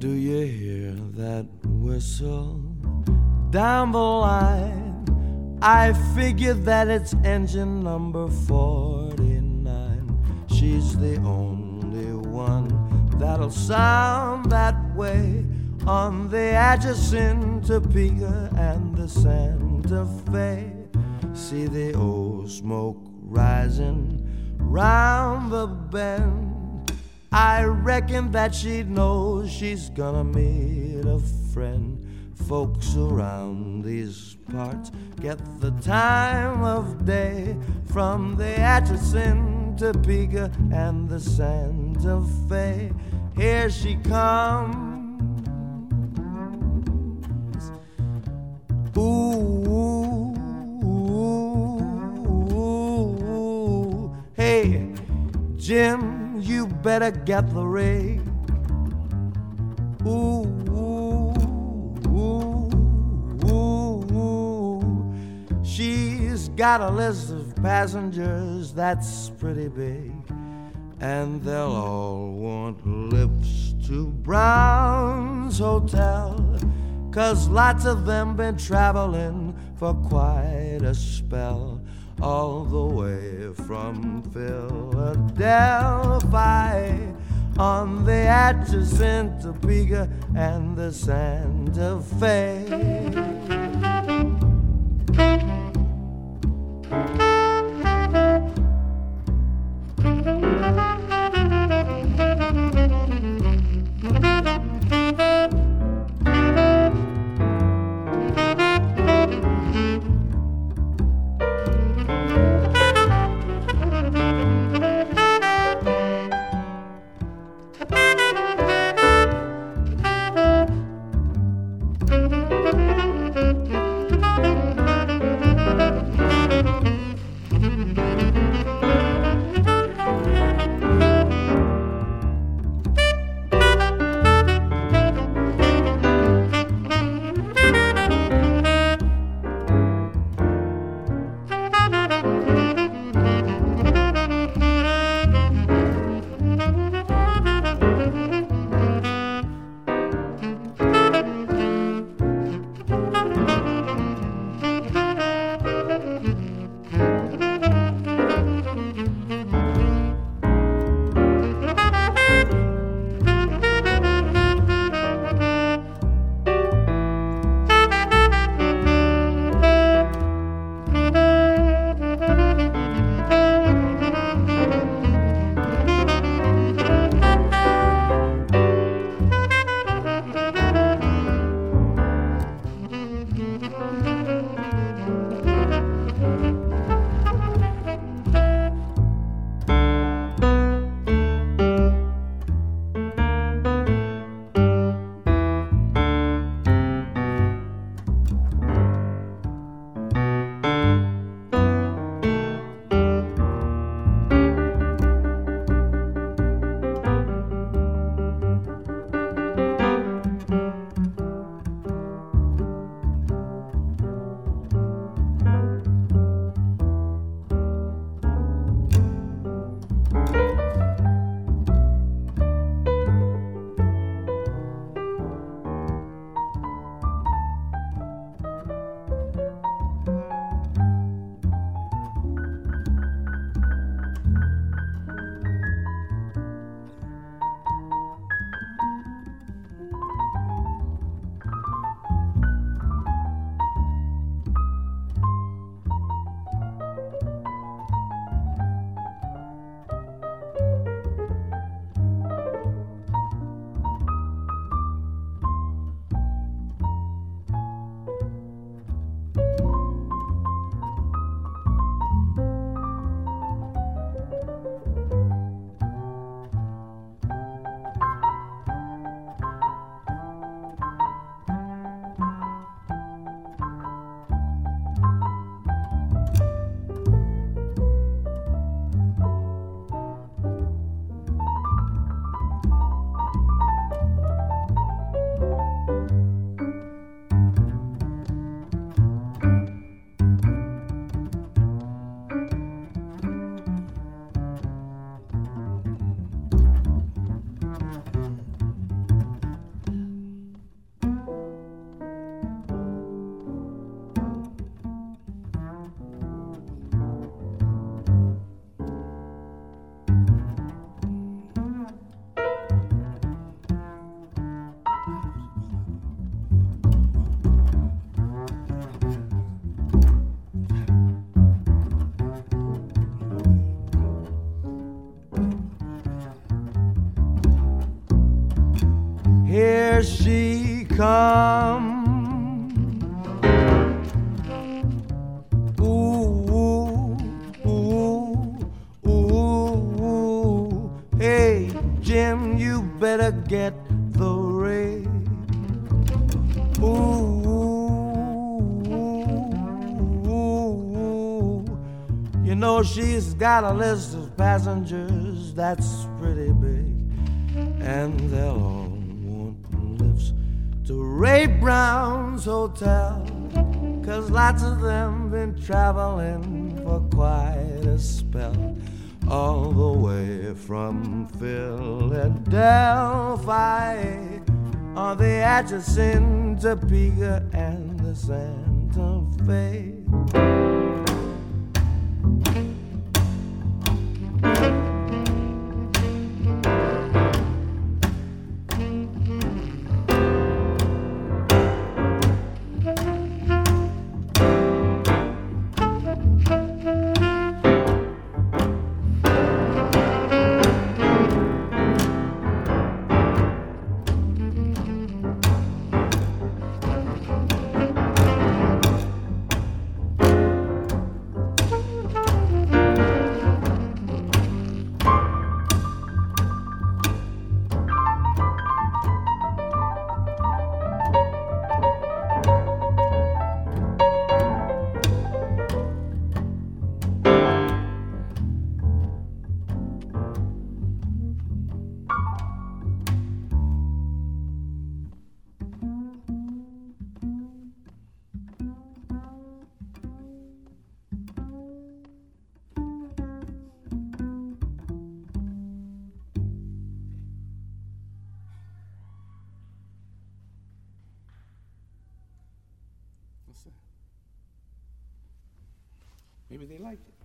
Do you hear that whistle down the line? I figured that it's engine number 49. She's the only one that'll sound that way on the Atchison, Topeka, and the Santa Fe. See the old smoke rising round the bend. I reckon that she knows she's gonna meet a friend. Folks around these parts get the time of day from the Atchison, Topeka, and the Santa Fe. Here she comes. Ooh, ooh, ooh. Hey, Jim, you better get the rig. Ooh, ooh, ooh, ooh, ooh. She's got a list of passengers that's pretty big, and they'll all want lifts to Brown's Hotel, 'cause lots of them been traveling for quite a spell, all the way from Philadelphia on the Atchison, Topeka, and the Santa Fe. here she comes. Ooh, ooh, ooh, ooh. Hey, Jim, you better get the ray. Ooh, you know she's got a list of passengers that's pretty big, and they'll all want lifts to Ray Brown's hotel, 'cause lots of them been traveling for quite a spell, all the way from Philadelphia on the Atchison, Topeka, and the Santa Fe. Maybe they like it.